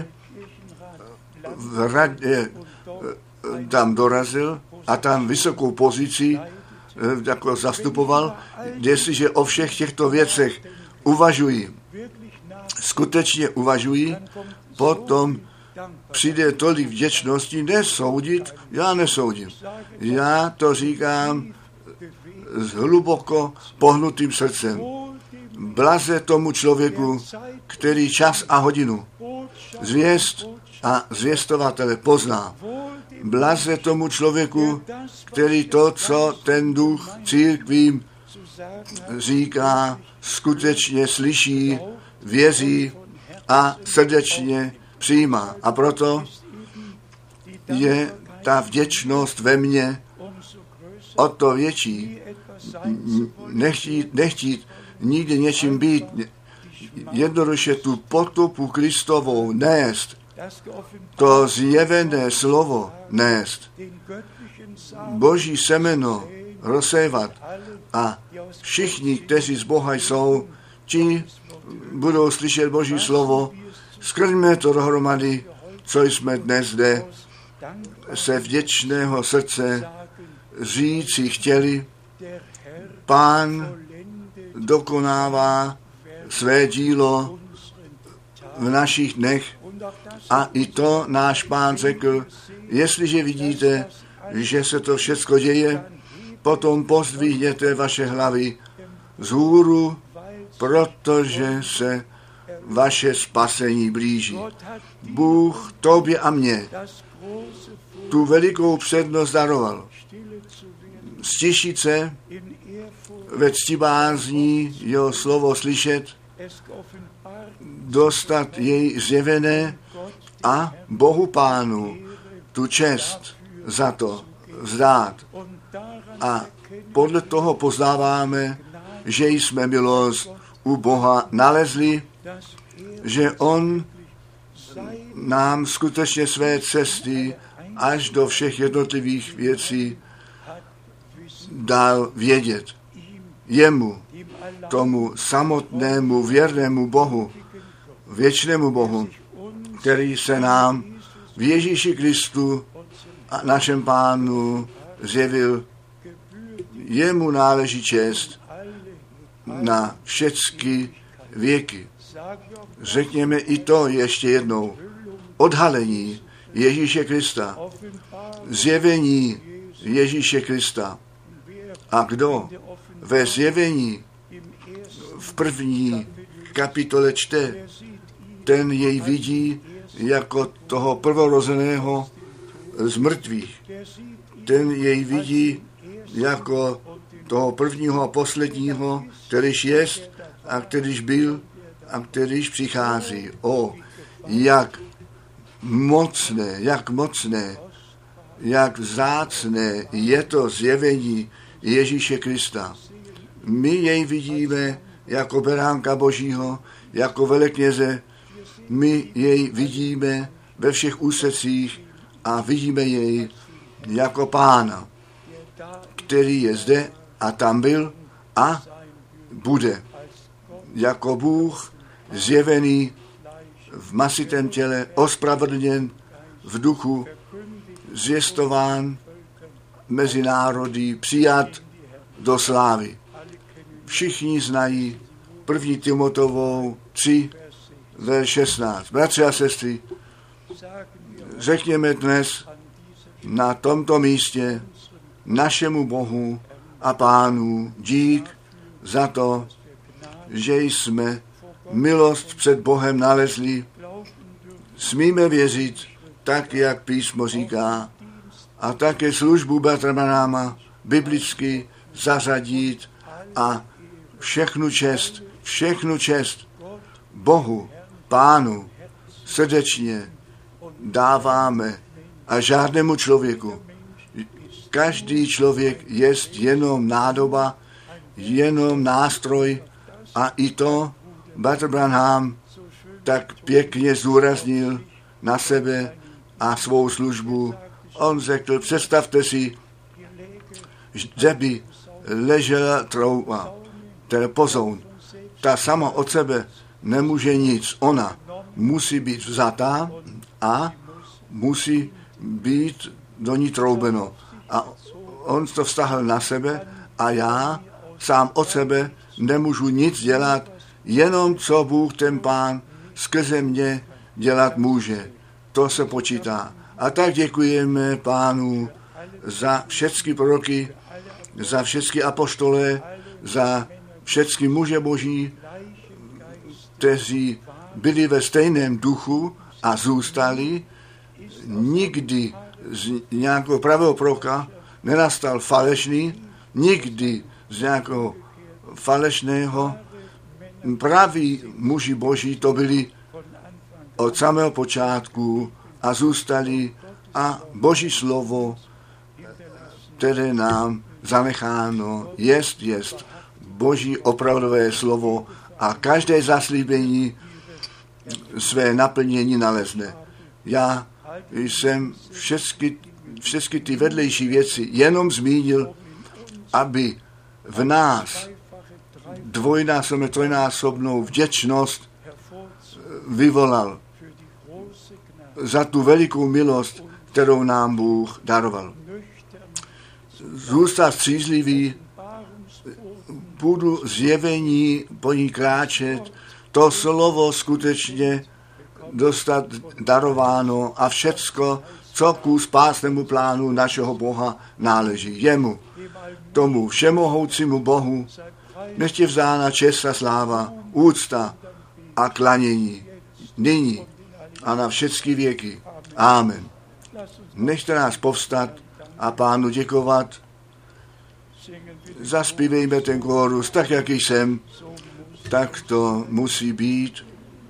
v radě tam dorazil a tam vysokou pozici jako zastupoval, jestliže o všech těchto věcech uvažují, skutečně uvažují, potom přijde tolik vděčnosti, nesoudit, já nesoudím. Já to říkám s hluboko pohnutým srdcem. Blaze tomu člověku, který čas a hodinu zvěst a zvěstovatele pozná. Blaze tomu člověku, který to, co ten duch církvím říká, skutečně slyší, věří a srdečně přijímá. A proto je ta vděčnost ve mně o to větší. Nechtít, nechtít nikdy něčím být, jednoduše tu potupu Kristovou nést, to zjevené slovo nést, Boží semeno rozsévat a všichni, kteří z Boha jsou, ti budou slyšet Boží slovo. Skrňme to dohromady, co jsme dnes zde se vděčného srdce říci chtěli. Pán dokonává své dílo v našich dnech a i to náš Pán řekl, jestliže vidíte, že se to všecko děje, potom pozdvihněte vaše hlavy vzhůru, protože se vaše spasení blíží. Bůh tobě a mně tu velikou přednost daroval. Stišit se, ve ctibázní jeho slovo slyšet, dostat jej zjevené a Bohu Pánu tu čest za to vzdát. A podle toho poznáváme, že jsme milost u Boha nalezli, že On nám skutečně své cesty až do všech jednotlivých věcí dal vědět. Jemu, tomu samotnému věrnému Bohu, věčnému Bohu, který se nám v Ježíši Kristu a našem Pánu zjevil, jemu náleží čest na všechny věky. Řekněme i to ještě jednou. Odhalení Ježíše Krista, zjevení Ježíše Krista. A kdo ve zjevení v první kapitole čte, ten jej vidí jako toho prvorozeného z mrtvých. Ten jej vidí jako toho prvního a posledního, kterýž jest a kterýž byl a kterýž přichází. O, jak mocné, jak mocné, jak vzácné je to zjevení Ježíše Krista. My jej vidíme jako beránka Božího, jako velekněze, my jej vidíme ve všech úsecích a vidíme jej jako Pána, který je zde a tam byl a bude. Jako Bůh zjevený v masitém těle, ospravedlněn v duchu, zvěstován mezi národy, přijat do slávy. Všichni znají první Timotovou tři, verš šestnáct. Bratři a sestry, řekněme dnes na tomto místě našemu Bohu a Pánu dík za to, že jsme milost před Bohem nalezli. Smíme věřit, tak jak písmo říká, a také službu bratra Branhama biblicky zařadit a všechnu čest, všechnu čest Bohu, Pánu srdečně dáváme a žádnému člověku. Každý člověk je jenom nádoba, jenom nástroj a i to bratr Branham tak pěkně zdůraznil na sebe a svou službu. On řekl, představte si, že by ležela trouba, teda pozoun. Ta sama od sebe nemůže nic. Ona musí být vzatá a musí být do ní troubeno. A on to vztahl na sebe a já sám od sebe nemůžu nic dělat, jenom co Bůh ten Pán skrze mě dělat může. To se počítá. A tak děkujeme Pánu za všechny proroky, za všechny apoštole, za všechny muže Boží, kteří byli ve stejném duchu a zůstali. Nikdy z nějakého pravého proroka nenastal falešný, nikdy z nějakého falešného. Praví muži Boží to byli od samého počátku a zůstali a Boží slovo, které nám zanecháno, jest, jest Boží opravdové slovo a každé zaslíbení své naplnění nalezne. Já jsem všechny, všechny ty vedlejší věci jenom zmínil, aby v nás dvojnásobnou, trojnásobnou vděčnost vyvolal za tu velikou milost, kterou nám Bůh daroval. Zůstat střízlivý, budu zjevení po ní kráčet, to slovo skutečně dostat darováno a všecko, co ku spásnému plánu našeho Boha náleží. Jemu, tomu všemohoucímu Bohu, nech je vzána čest a sláva, úcta a klanění, nyní a na všechny věky. Amen. Nechte nás povstat a Pánu děkovat. Zaspívejme ten kórus, tak jak jsem, tak to musí být.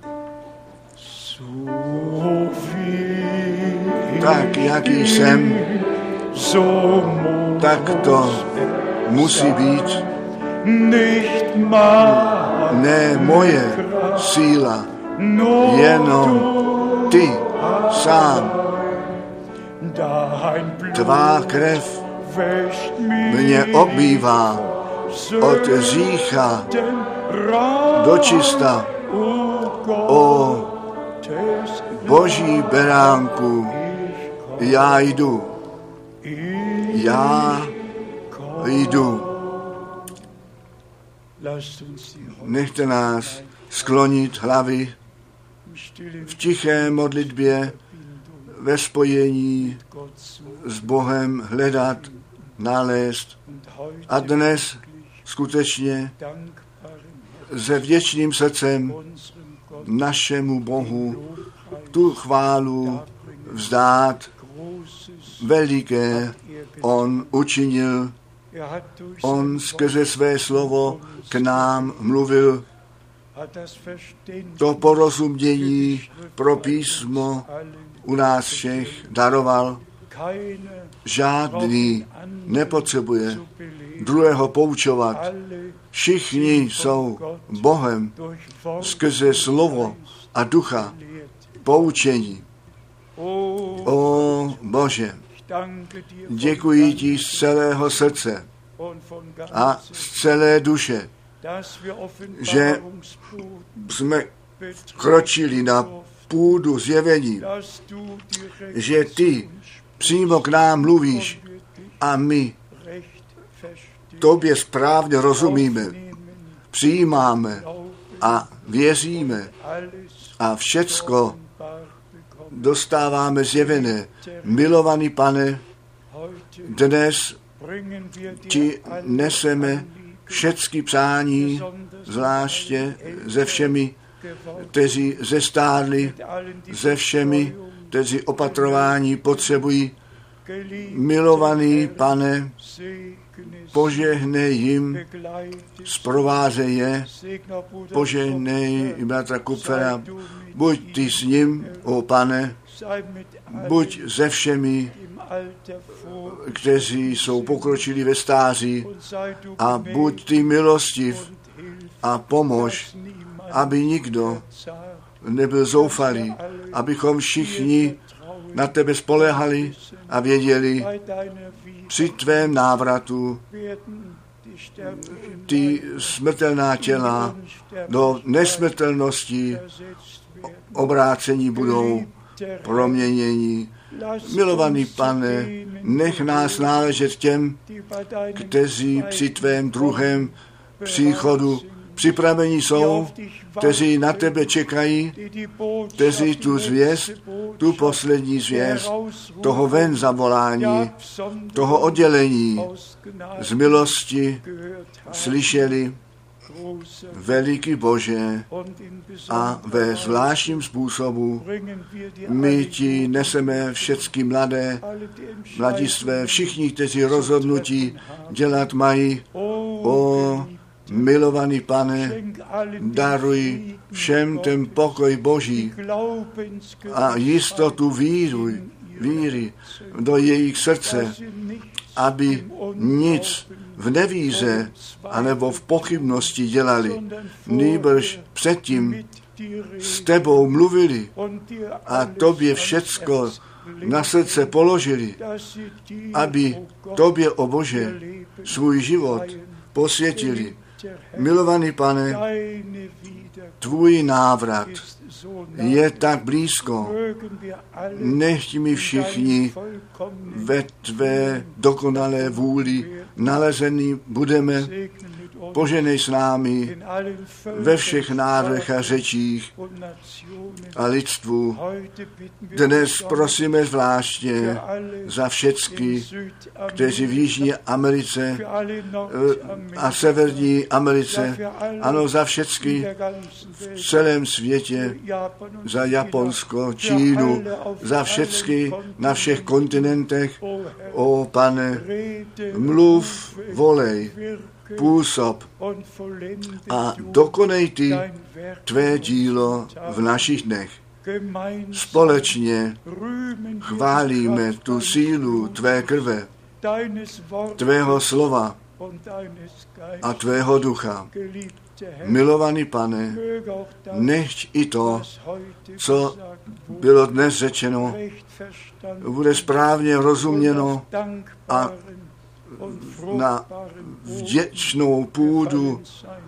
Tak jak jsem, tak to musí být. Ne moje síla, jenom ty sám. Tvá krev mě obývá od řícha do čista. O Boží beránku, já jdu, já jdu. Nechte nás sklonit hlavy v tiché modlitbě, ve spojení s Bohem hledat, nalézt a dnes skutečně se vděčným srdcem našemu Bohu tu chválu vzdát. Veliké on učinil On skrze své slovo k nám mluvil. To porozumění pro písmo u nás všech daroval. Žádný nepotřebuje druhého poučovat. Všichni jsou Bohem skrze slovo a ducha poučení. O Bože, děkuji ti z celého srdce a z celé duše, že jsme kročili na půdu zjevení, že ty přímo k nám mluvíš a my tobě správně rozumíme, přijímáme a věříme a všecko dostáváme zjevené. Milovaný Pane, dnes ti neseme všecky přání, zvláště ze všemi, kteří zestárli, ze všemi, kteří opatrování potřebují. Milovaný Pane, požehnej jim, zprovázej je, požehnej i bratra Kupfera, buď ty s ním, o Pane, buď ze všemi, kteří jsou pokročili ve stáří, a buď ty milostiv a pomož, aby nikdo nebyl zoufalý, abychom všichni na tebe spolehali a věděli, při tvém návratu ty smrtelná těla do nesmrtelnosti obrácení budou proměnění. Milovaný Pane, nech nás náležet těm, kteří při tvém druhém příchodu připraveni jsou, kteří na tebe čekají, kteří tu zvěst, tu poslední zvěst, toho ven zavolání, toho oddělení z milosti slyšeli. Veliký Bože, a ve zvláštním způsobu my ti neseme všechny mladé, mladistvé, všichni, kteří rozhodnutí dělat mají. O milovaný Pane, daruj všem ten pokoj Boží a jistotu víru, víry do jejich srdce, aby nic v nevíře anebo v pochybnosti dělali, nýbrž předtím s tebou mluvili a tobě všecko na srdce položili, aby tobě, o Bože, svůj život posvětili. Milovaný Pane, tvůj návrat je tak blízko. Nechť mi všichni ve tvé dokonalé vůli nalezení budeme. Poženej s námi ve všech národech a řečích a lidstvu. Dnes prosíme zvláště za všecky, kteří v Jižní Americe a Severní Americe, ano, za všecky v celém světě, za Japonsko, Čínu, za všecky na všech kontinentech. O Pane, mluv, volej, působ a dokonej ty tvé dílo v našich dnech. Společně chválíme tu sílu tvé krve, tvého slova a tvého ducha. Milovaný Pane, nechť i to, co bylo dnes řečeno, bude správně rozuměno a na vděčnou půdu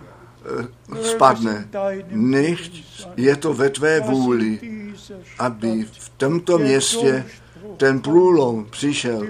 spadne. Nechť je to ve tvé vůli, aby v tomto městě ten průlom přišel.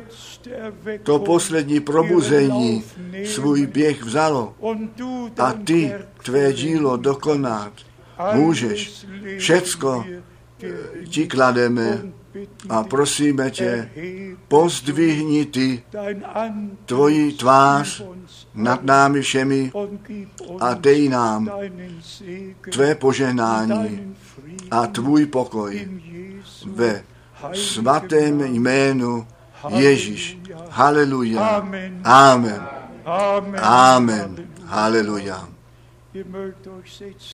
To poslední probuzení svůj běh vzalo a ty tvé dílo dokonat můžeš. Všecko ti klademe a prosíme tě, pozdvihni ty tvoji tvář nad námi všemi a dej nám tvé požehnání a tvůj pokoj ve svatém jménu Ježíš. Haleluja. Amen. Amen. Haleluja.